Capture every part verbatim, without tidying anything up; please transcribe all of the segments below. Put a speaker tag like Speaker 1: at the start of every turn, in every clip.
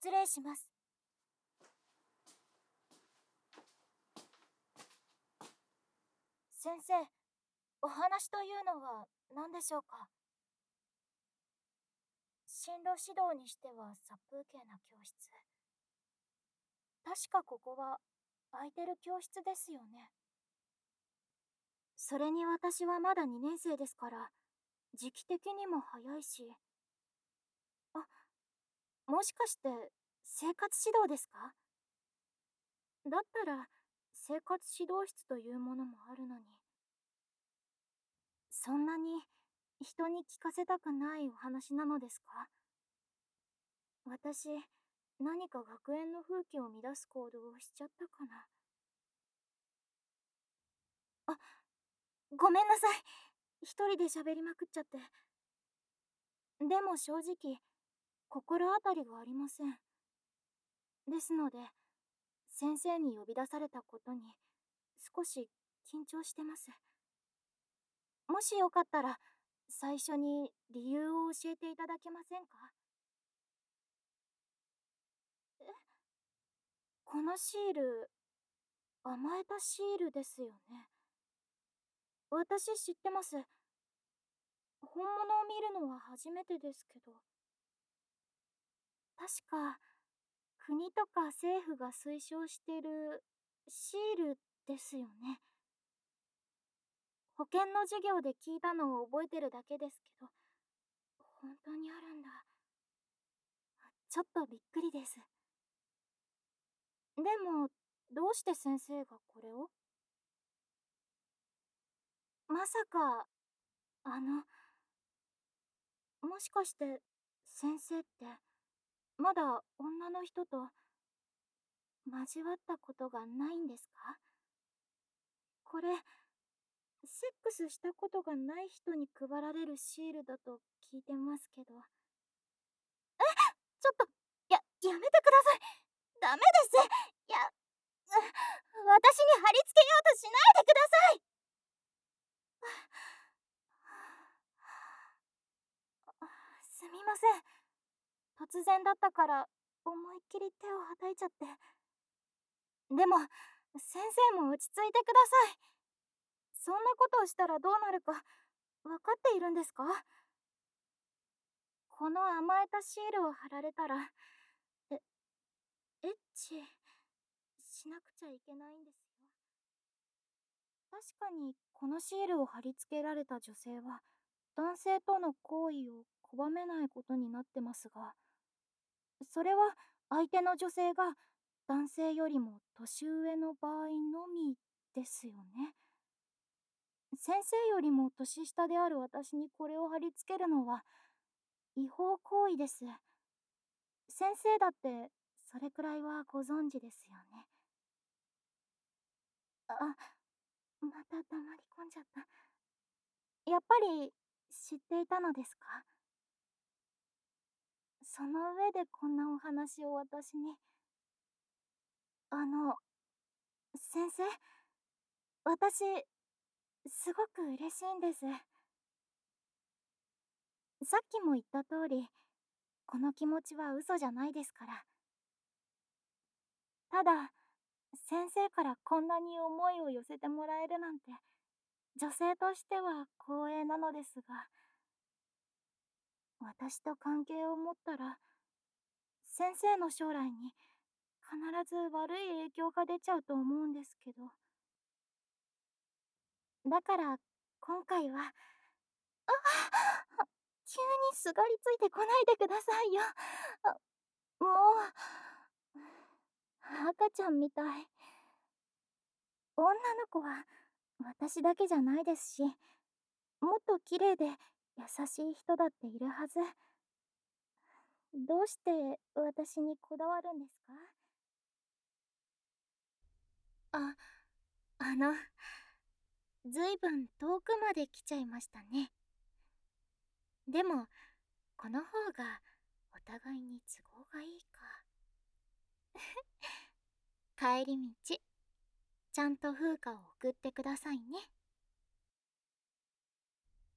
Speaker 1: 失礼します。先生、お話というのは何でしょうか？進路指導にしては殺風景な教室。確かここは空いてる教室ですよね。それに私はまだにねん生ですから、時期的にも早いし。あ、もしかして生活指導ですか？だったら生活指導室というものもあるのに。そんなに人に聞かせたくないお話なのですか？私、何か学園の風紀を乱す行動をしちゃったかな。あ、ごめんなさい。一人で喋りまくっちゃって。でも正直、心当たりがありません。ですので、先生に呼び出されたことに少し緊張してます。もしよかったら、最初に理由を教えていただけませんか？え、このシール、甘えたシールですよね。私知ってます。本物を見るのは初めてですけど。確か、国とか政府が推奨してるシールですよね。保険の授業で聞いたのを覚えてるだけですけど、本当にあるんだ。ちょっとびっくりです。でも、どうして先生がこれを？まさか、あの、もしかして先生って、まだ女の人と交わったことがないんですか？これ、セックスしたことがない人に配られるシールだと聞いてますけど。え、ちょっと、や、やめてください。ダメです。いや、う私に貼り付けようとしないでください。すみません。突然だったから思いっきり手をはたいちゃって。でも、先生も落ち着いてください。そんなことをしたらどうなるか分かっているんですか？この甘えたシールを貼られたら、え、エッチしなくちゃいけないんですよ。確かにこのシールを貼り付けられた女性は男性との行為を拒めないことになってますが、それは相手の女性が男性よりも年上の場合のみですよね。先生よりも年下である私にこれを貼り付けるのは違法行為です。先生だってそれくらいはご存知ですよね。あ、また黙り込んじゃった。やっぱり知っていたのですか？その上でこんなお話を私に。あの、先生、私、すごく嬉しいんです。さっきも言った通り、この気持ちは嘘じゃないですから。ただ、先生からこんなに思いを寄せてもらえるなんて、女性としては光栄なのですが、私と関係を持ったら、先生の将来に必ず悪い影響が出ちゃうと思うんですけど。だから、今回は、あ、急にすがりついてこないでくださいよ。あ、もう、赤ちゃんみたい。女の子は私だけじゃないですし、もっと綺麗で優しい人だっているはず。どうして私にこだわるんですか？あ、あの、ずいぶん遠くまで来ちゃいましたね。でも、この方がお互いに都合がいいか。帰り道、ちゃんと風花を送ってくださいね。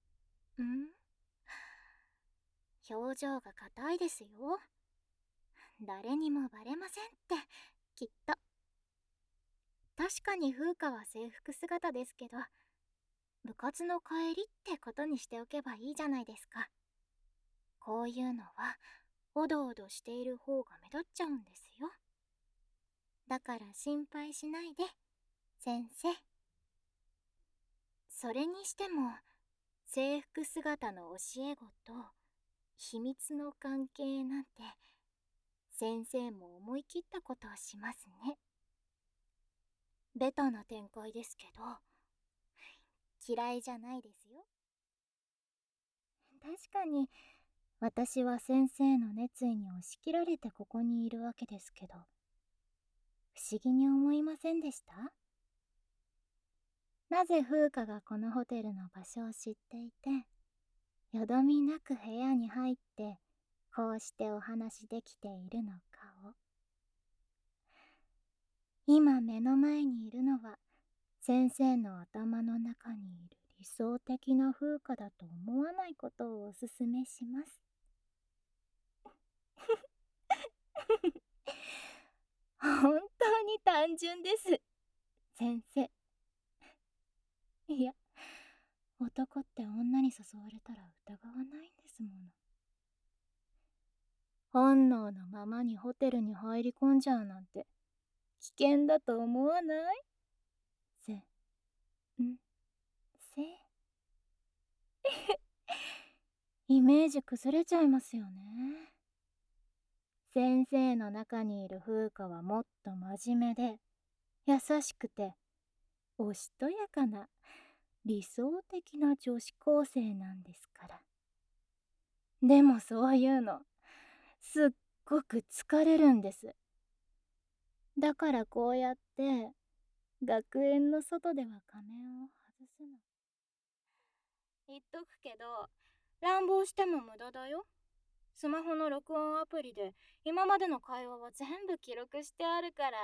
Speaker 1: ん？表情が硬いですよ。 誰にもバレませんって、きっと。確かに風花は制服姿ですけど、部活の帰りってことにしておけばいいじゃないですか。こういうのはおどおどしている方が目立っちゃうんですよ。だから心配しないで、先生。それにしても、制服姿の教え子と秘密の関係なんて、先生も思い切ったことをしますね。ベタな展開ですけど、嫌いじゃないですよ。確かに、私は先生の熱意に押し切られてここにいるわけですけど、不思議に思いませんでした？なぜ風花がこのホテルの場所を知っていて、よどみなく部屋に入って、こうしてお話できているのかを。今目の前にいるのは、先生の頭の中にいる理想的な風花だと思わないことをおすすめします。本当に単純です、先生。いや、男って女に誘われたら疑わないんですもの。本能のままにホテルに入り込んじゃうなんて危険だと思わない？せ、ん、せイメージ崩れちゃいますよね。先生の中にいる風花はもっと真面目で優しくておしとやかな理想的な女子高生なんですから。でもそういうのすっごく疲れるんです。だからこうやって学園の外では仮面を外すの。言っとくけど、乱暴しても無駄だよ。スマホの録音アプリで今までの会話は全部記録してあるから。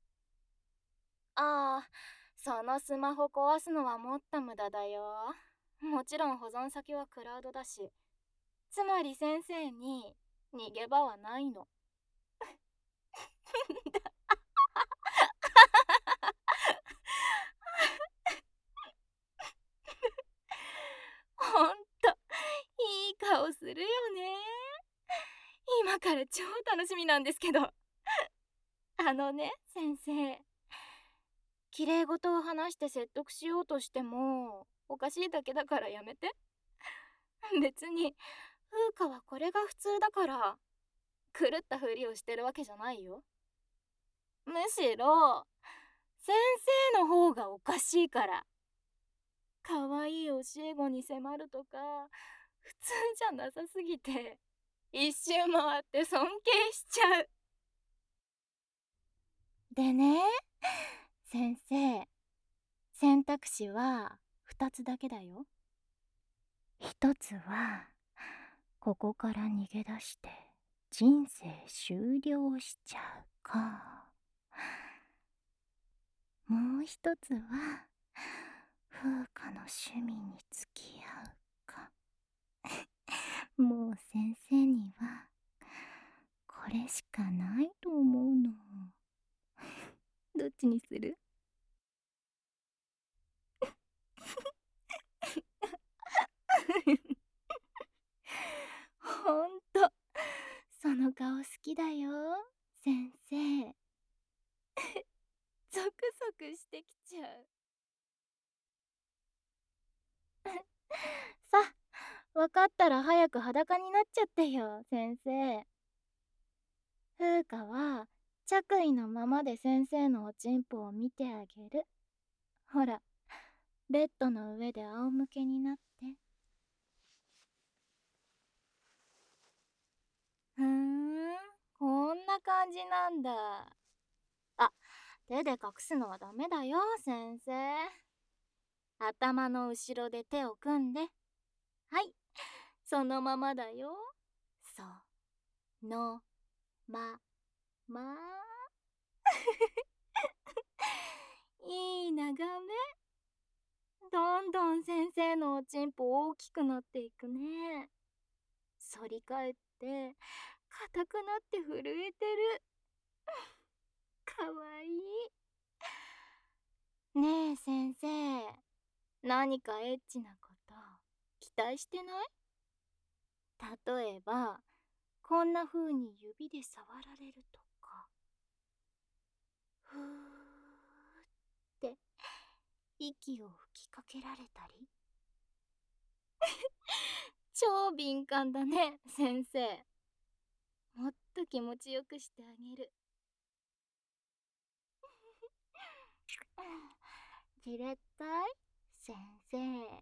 Speaker 1: ああ、そのスマホ壊すのはもっと無駄だよ。もちろん保存先はクラウドだし、つまり先生に逃げ場はないの。ほんといい顔するよね。今から超楽しみなんですけど。あのね、先生。綺麗事を話して説得しようとしてもおかしいだけだからやめて。別に風花はこれが普通だから狂ったふりをしてるわけじゃないよ。むしろ先生の方がおかしいから。可愛い教え子に迫るとか普通じゃなさすぎて一周回って尊敬しちゃう。でね、先生、選択肢はふたつだけだよ。ひとつはここから逃げ出して人生終了しちゃうか、もうひとつは風花の趣味に付き合うか。もう先生にはこれしかないと思うの。どっちにする？ほんとその顔好きだよ、先生。ゾクゾクしてきちゃう。さ、わかったら早く裸になっちゃってよ、先生。風花は着衣のままで先生のおちんぽを見てあげる。ほら、ベッドの上で仰向けになって。ふーん、こんな感じなんだ。あ、手で隠すのはダメだよ、先生。頭の後ろで手を組んで。はい、そのままだよ。そのまま。いい眺め。どんどん先生のおちんぽ大きくなっていくね。反り返っって硬くなって震えてる。かわいい。ねえ先生、何かエッチなこと期待してない？例えばこんな風に指で触られるとか、ふーって息を吹きかけられたり。超敏感だね先生。もっと気持ちよくしてあげる。じれったい先生。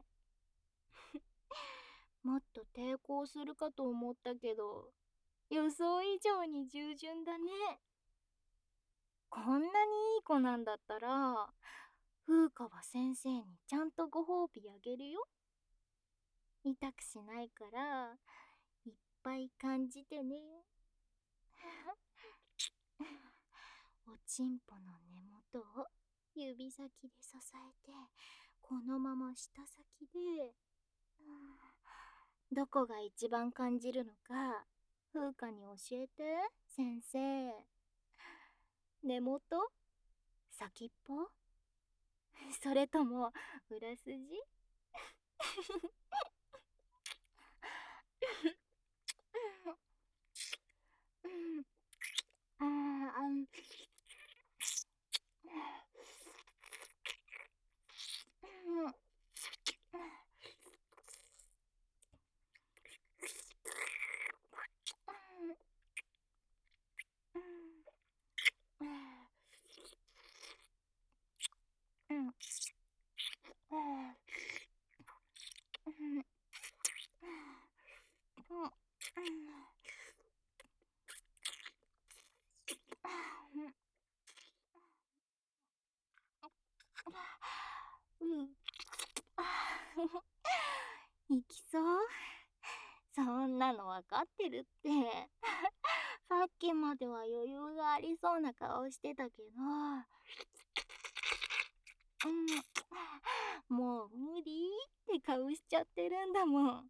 Speaker 1: もっと抵抗するかと思ったけど、予想以上に従順だね。こんなにいい子なんだったら、風花は先生にちゃんとご褒美あげるよ。痛くしないから、いっぱい感じてね。おちんぽの根元を指先で支えて、このまま舌先で、どこが一番感じるのか風花に教えて先生。根元？先っぽ？それとも裏筋？あー行きそう？そんなのわかってるって。さっきまでは余裕がありそうな顔してたけど、うん、もう無理って顔しちゃってるんだもん。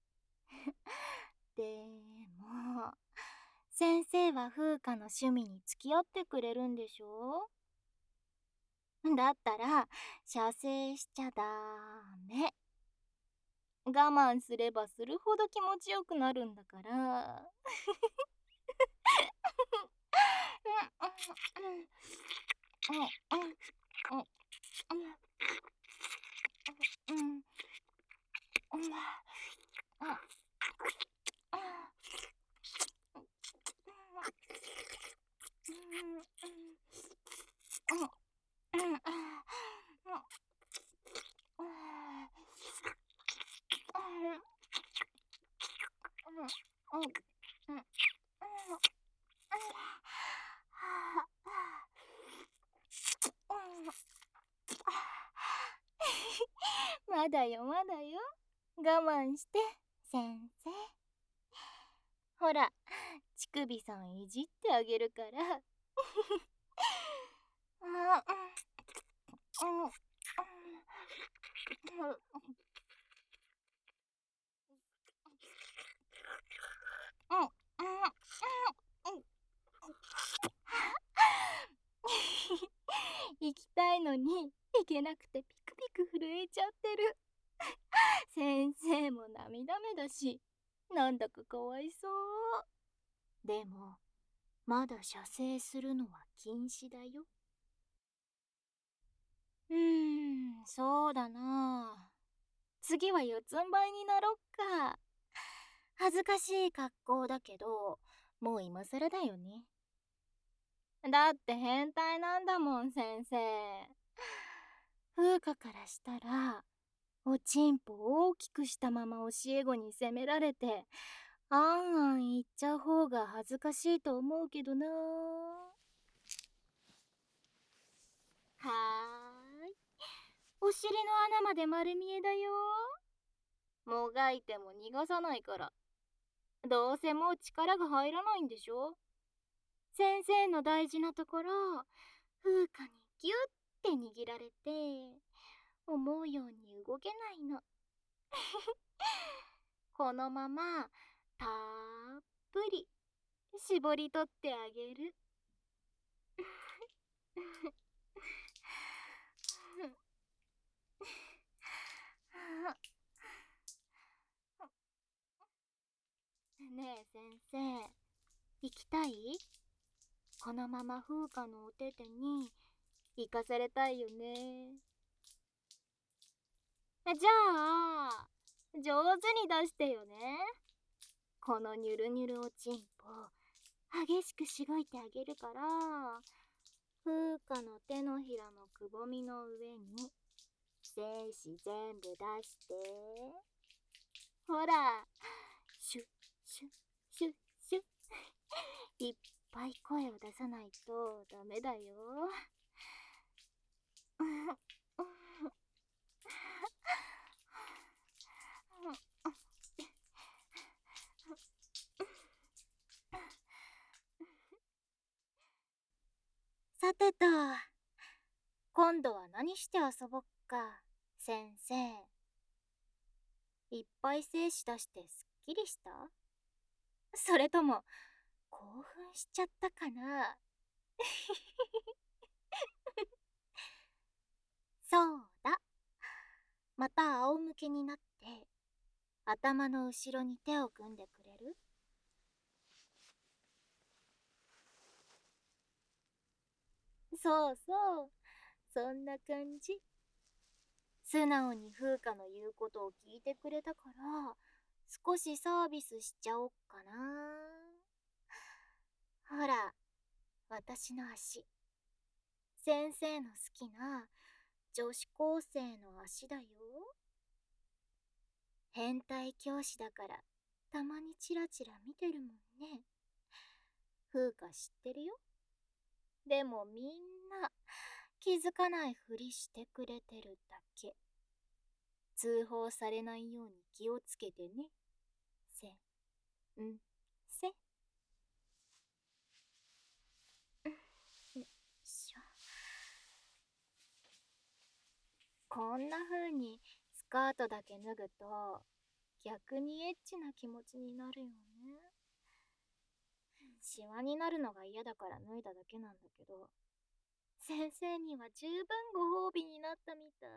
Speaker 1: でも先生は風花の趣味に付き合ってくれるんでしょ？だったら射精しちゃダメ。我慢すればするほど気持ちよくなるんだから。まだよまだよ。我慢して先生。ほら、乳首さんいじってあげるから。行きたいのに行けなくてピクピク震えちゃってる。先生も涙目だし、なんだかかわいそう。でもまだ射精するのは禁止だよ。うーん、そうだな。次は四つん這いになろっか。恥ずかしい格好だけど、もう今更だよね。だって変態なんだもん先生。風花からしたら、おちんぽを大きくしたまま教え子に責められて、あんあん言っちゃう方が恥ずかしいと思うけどな。はーい。お尻の穴まで丸見えだよ。もがいても逃がさないから。どうせもう力が入らないんでしょ？先生の大事なところ、風花にギュッて握られて、思うように動けないの。このままたっぷり絞り取ってあげる。ねえ先生、行きたい？このまま風花のお手手に行かされたいよね。じゃあ上手に出してよね。このニュルニュルおちんぽ激しくしごいてあげるから、風花の手のひらのくぼみの上に精子全部出して。ほら、シュッシュッシュッシュッ。いっぱい声を出さないとダメだよ。さてと、今度は何して遊ぼっか、先生。いっぱい精子出してすっきりした？それとも興奮しちゃったかな？そうだ。また仰向けになって頭の後ろに手を組んでくれる？そうそう、そんな感じ。素直に風花の言うことを聞いてくれたから、少しサービスしちゃおっかな。ほら、私の足。先生の好きな女子高生の足だよ。変態教師だからたまにチラチラ見てるもんね。風花知ってるよ。でもみんな気づかないふりしてくれてるだけ。通報されないように気をつけてね。せんせ。よいしょ。こんな風にスカートだけ脱ぐと逆にエッチな気持ちになるよね。シワになるのが嫌だから脱いだだけなんだけど、先生には十分ご褒美になったみたい。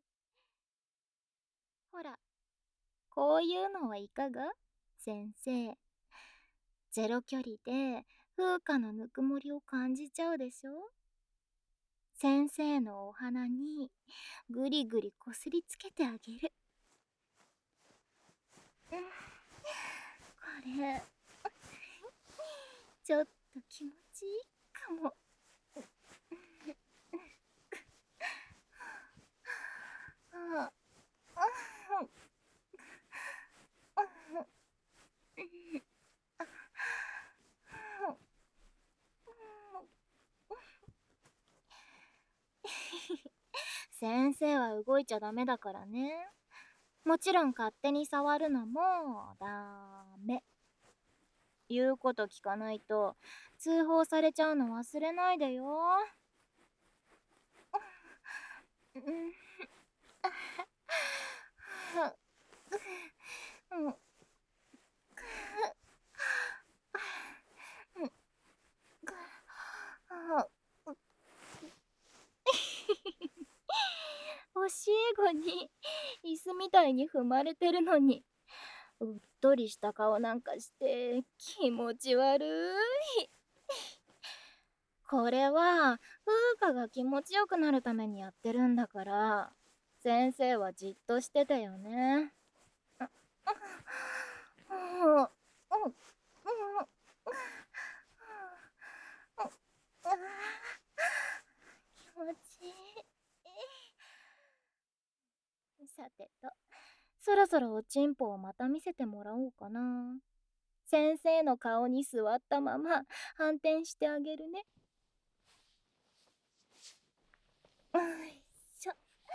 Speaker 1: ほら、こういうのはいかが？先生。ゼロ距離で風花のぬくもりを感じちゃうでしょ？先生のお鼻にぐりぐりこすりつけてあげる。これちょっと気持ちいいかも。先生は動いちゃダメだからね。もちろん勝手に触るのもダメ。言うこと聞かないと通報されちゃうの忘れないでよ。教え子に椅子みたいに踏まれてるのにうっとりした顔なんかして気持ち悪い。これは風花が気持ちよくなるためにやってるんだから、先生はじっとしててよね。気持ちいい。さてと、そろそろおちんぽをまた見せてもらおうかな。先生の顔に座ったまま反転してあげるね。よいしょ。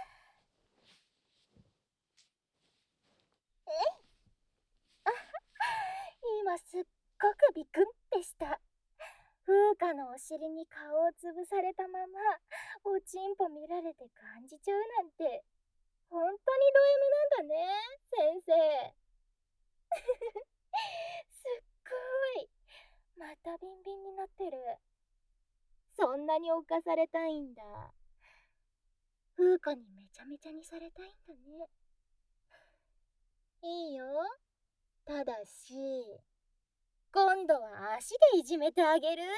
Speaker 1: えい。あ、今すっごくビクンってした。風花のお尻に顔をつぶされたままおちんぽ見られて感じちゃうなんて、本当にド M なんだね、先生。すっい。またビンビンになってる。そんなに侵されたいんだ。風花にめちゃめちゃにされたいんだね。いいよ。ただし、今度は足でいじめてあげる。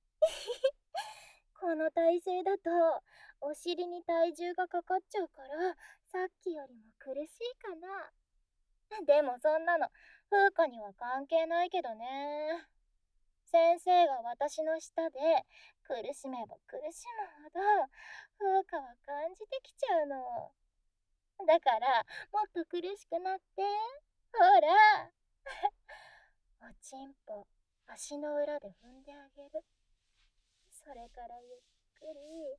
Speaker 1: この体勢だと、お尻に体重がかかっちゃうから、さっきよりも苦しいかな。でもそんなの、風花には関係ないけどね。先生が私の下で苦しめば苦しむほど風花は感じてきちゃうの。だからもっと苦しくなって。ほら。おちんぽ足の裏で踏んであげる。それからゆっくり。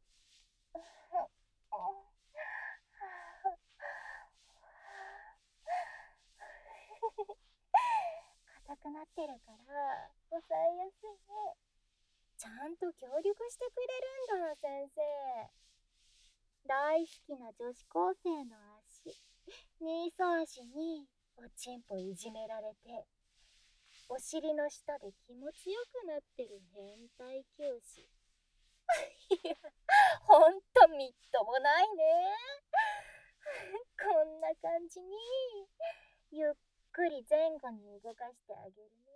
Speaker 1: 硬くなってるから抑えやすいね。ちゃんと協力してくれるんだ、先生。大好きな女子高生の足、ニーソ足におちんぽいじめられて、お尻の下で気持ちよくなってる変態教師。いや、ほんとみっともないね。こんな感じに、ゆっくり前後に動かしてあげるね。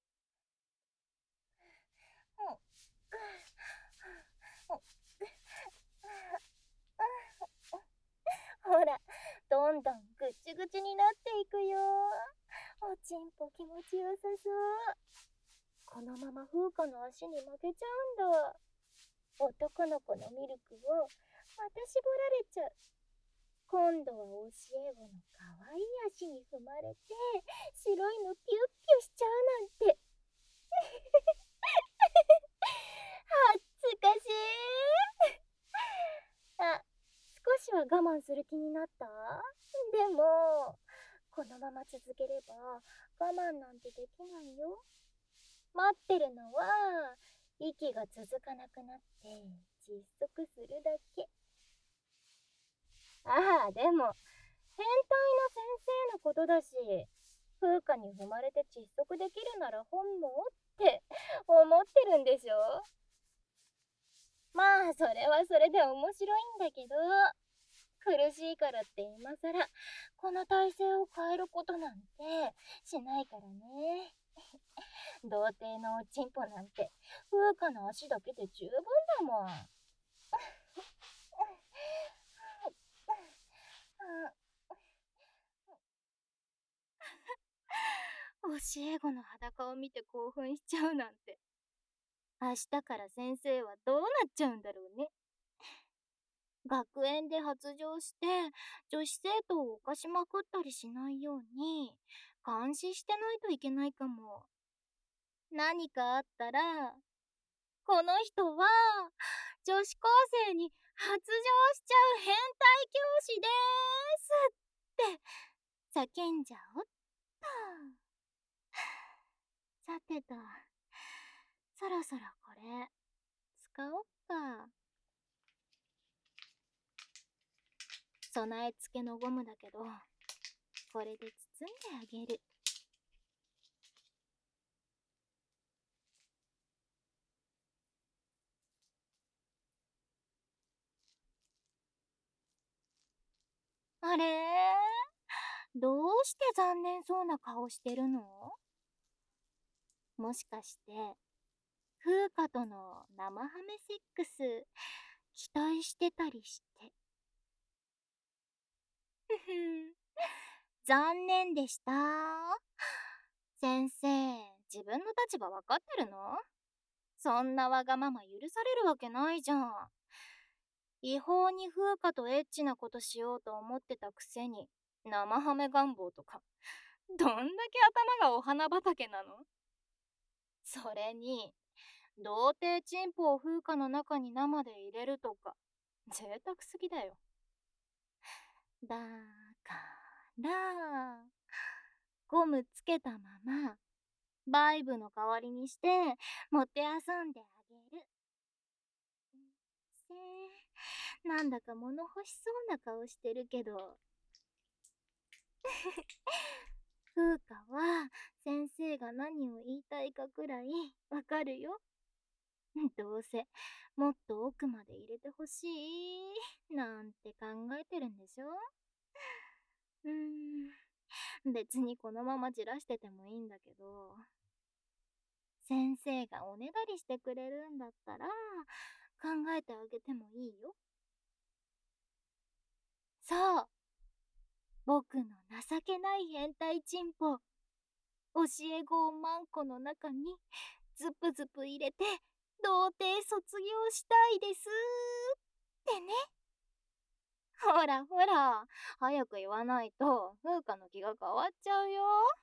Speaker 1: ほら、どんどんぐちゅぐちゅになっていくよ。おちんぽ気持ちよさそう。このまま風花の足に負けちゃうんだ。男の子のミルクをまた絞られちゃう。今度は教え子のかわいい足に踏まれて白いのピュッピュしちゃうなんて。恥ずかしい。あ、少しは我慢する気になった？でも、このまま続ければ我慢なんてできないよ。待ってるのは、息が続かなくなって窒息するだけ。ああ、でも、変態の先生のことだし、風花に踏まれて窒息できるなら本望って思ってるんでしょ。まあ、それはそれで面白いんだけど、苦しいからって今さらこの体勢を変えることなんてしないからね。童貞のおちんぽなんて風花の足だけで十分だもん。教え子の裸を見て興奮しちゃうなんて。明日から先生はどうなっちゃうんだろうね。学園で発情して女子生徒を犯しまくったりしないように監視してないといけないかも。何かあったら、この人は女子高生に発情しちゃう変態教師でーすって叫んじゃおっと。さてと、そろそろこれ使おっか。備え付けのゴムだけど、これで包んであげる。あれー、どうして残念そうな顔してるの？もしかして、風花との生ハメセックス、期待してたりして。ふふん、残念でした。先生、自分の立場わかってるの？そんなわがまま許されるわけないじゃん。違法に風花とエッチなことしようと思ってたくせに、生ハメ願望とか。どんだけ頭がお花畑なの？それに、童貞チンポを風花の中に生で入れるとか、贅沢すぎだよ。だから、ゴムつけたまま、バイブの代わりにして、もてあそんであげる。せー、なんだか物欲しそうな顔してるけど。 風花は先生が何を言いたいかくらいわかるよ。どうせもっと奥まで入れてほしいなんて考えてるんでしょ。うーん、別にこのままじらしててもいいんだけど、先生がおねだりしてくれるんだったら考えてあげてもいいよ。そう、僕の情けない変態チンポ、教え子をマンコの中にズプズプ入れて童貞卒業したいですってね。ほらほら、早く言わないと風花の気が変わっちゃうよ。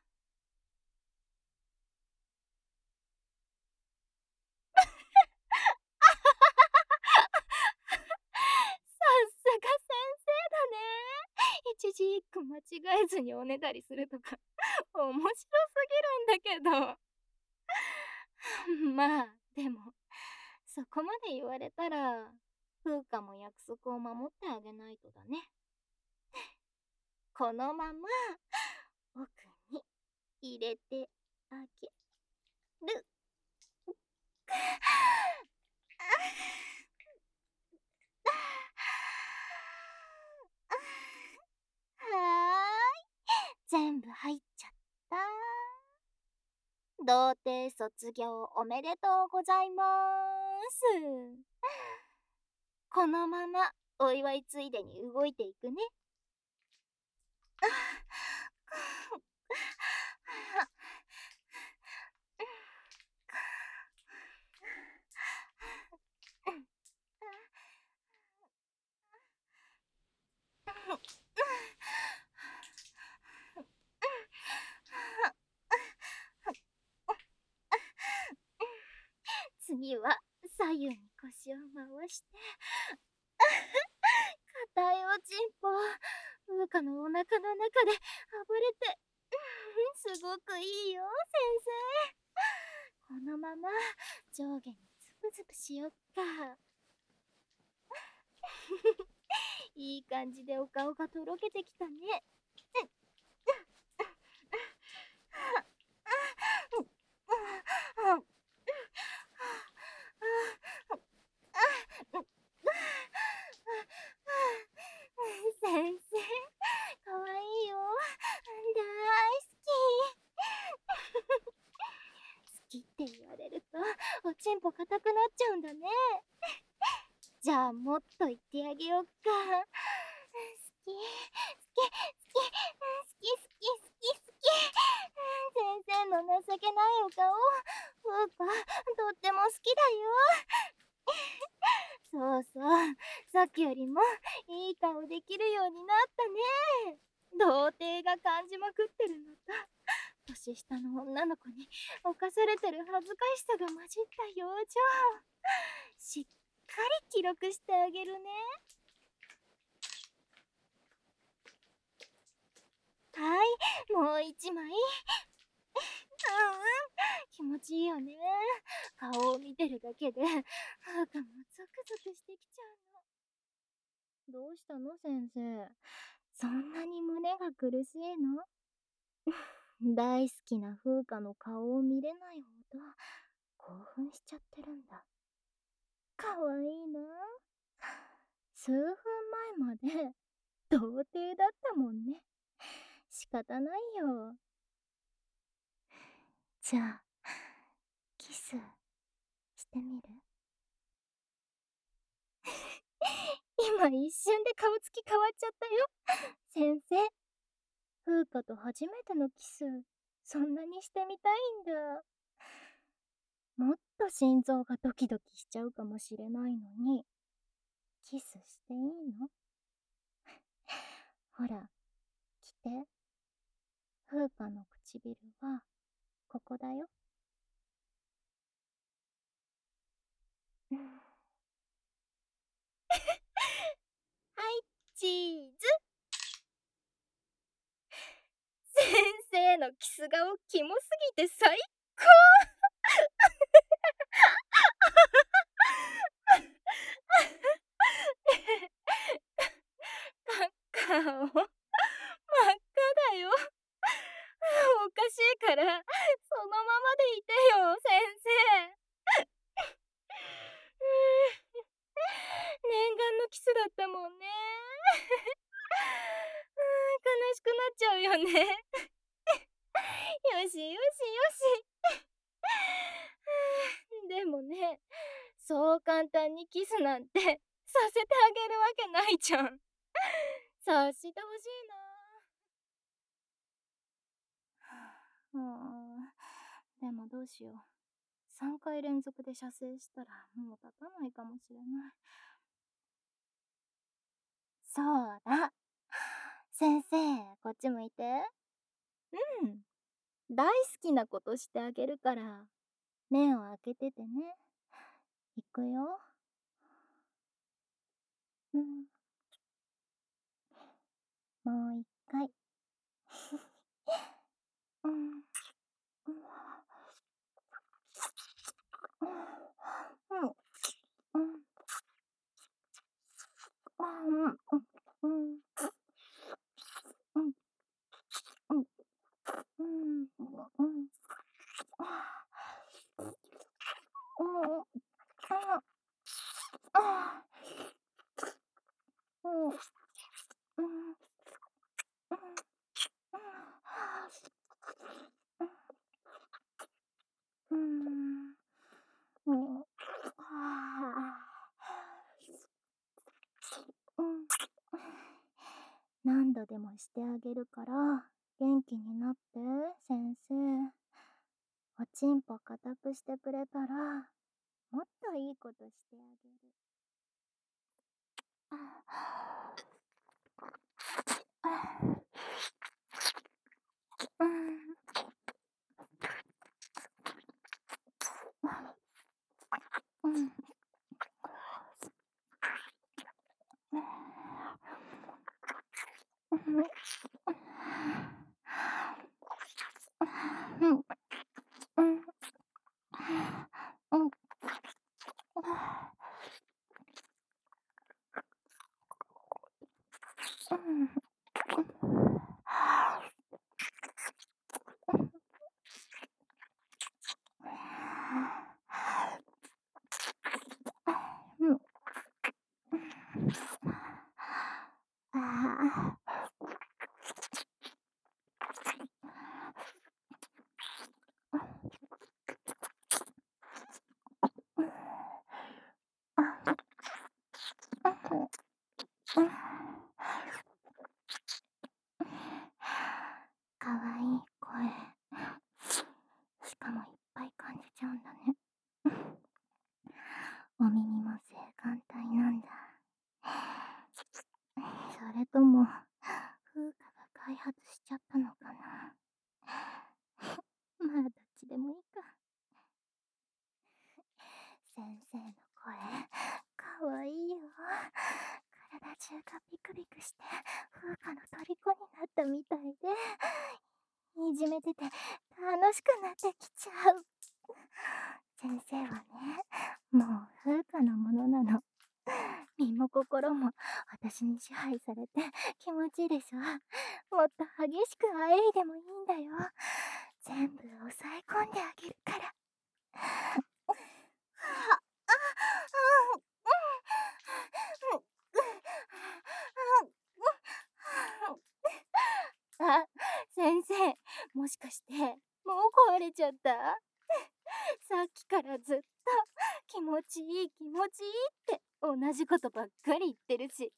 Speaker 1: さすが先生だね。一字一句間違えずにおねだりするとか面白すぎるんだけど。まあでもそこまで言われたら風花も約束を守ってあげないとだね。このまま奥に入れてあげる。はーい、全部入っちゃった。童貞卒業おめでとうございます。このままお祝いついでに動いていくね。次は左右に腰を回して硬いおちんぽ風花のお腹の中で暴れて、すごくいいよ先生。このまま上下にズプズプしよっか。いい感じでお顔がとろけてきたね。先生、かわいいよ。大好き。好きって言われるとおちんぽ硬くなっちゃうんだね。じゃあもっと言ってあげよっか。好き、好き、好き、好き、好き、好き、好き。先生の情けないお顔、風花、とっても好きだよ。そうそう、さっきよりもいい顔できるようになったね。童貞が感じまくってるのと、年下の女の子に侵されてる恥ずかしさが混じった表情、しっかり記録してあげるね。はい、もう一枚。うんうん、気持ちいいよね。顔を見てるだけで風花もゾクゾクしてきちゃうの。どうしたの先生、そんなに胸が苦しいの？大好きな風花の顔を見れないほど興奮しちゃってるんだ。かわいいな。数分前まで童貞だったもんね。仕方ないよ。じゃあキスしてみる？今一瞬で顔つき変わっちゃったよ先生。風花と初めてのキス、そんなにしてみたいんだ。もっと心臓がドキドキしちゃうかもしれないのに、キスしていいの？ほら、来て。風花の唇はここだよ。はい、チーズ。先生のキス顔キモすぎて最高。顔真っ赤だよ。 スだったもんね。うーん、悲しくなっちゃうよね。よしよしよし。でもね、そう簡単にキスなんてさせてあげるわけないじゃん。察してほしいな。うーん、でもどうしよう。さんかい連続で射精したらもう立たないかもしれない。そうだ。先生、こっち向いて。うん。大好きなことしてあげるから、目を開けててね。いくよ。うん。もう一回。うん。うん。うん。うん。あ、うん。うん。うん。うん。うん。うん。うん。うん。ああ。うん。うん。うん。うん。うん。はあ。うん。何度でもしてあげるから、元気になって、先生。おちんぽ固くしてくれたら、もっといいことしてあげる。うん。うん。うん。うん。うん。うん。うん。うん。ああ。かわいい声。しかもいっぱい感じちゃうんだね。お耳も性感帯なんだ。それとも、風花が開発しちゃったのかな。まあ、どっちでもいいか。先生の声、かわいいよ。体中がビクビクして、風花の虜になったみたいで、いじめてて楽しくなってきちゃう。先生はね、もう風花のものなの。身も心も私に支配されて気持ちいいでしょ。もっと激しくあえいでもいいんだよ。全部抑え込んであげるから。あ、先生、もしかしてもう壊れちゃった？さっきからずっと気持ちいい気持ちいいって同じことばっかり言ってるし。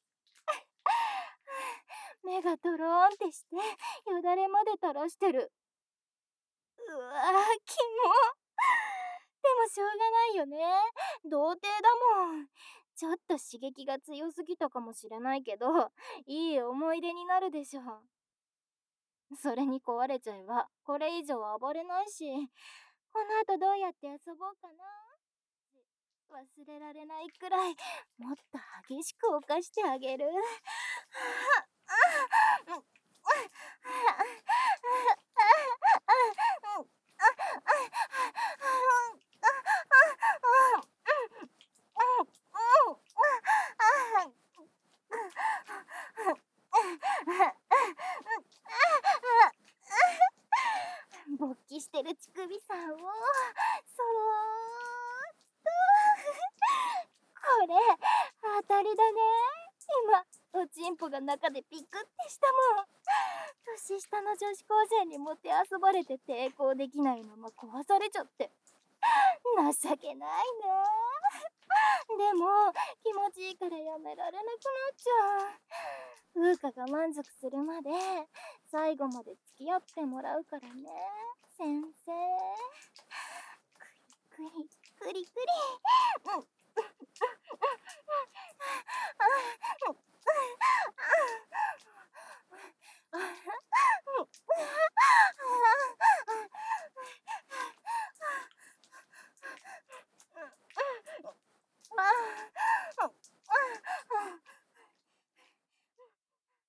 Speaker 1: 目がドローンってしてよだれまで垂らしてる。うわー、キモ。でもしょうがないよね。童貞だもん。ちょっと刺激が強すぎたかもしれないけど、いい思い出になるでしょ。それに壊れちゃえばこれ以上暴れないし、この後どうやって遊ぼうかな。忘れられないくらいもっと激しく犯してあげる。勃起してる乳首さんをそーっとこれ当たりだね。 チンポが中でピクってしたもん。年下の女子高生にもてあそばれて抵抗できないまま壊されちゃって。情けないなあ。でも、気持ちいいからやめられなくなっちゃう。風花が満足するまで、最後まで付き合ってもらうからね、先生。くりくり、くりくり。うん。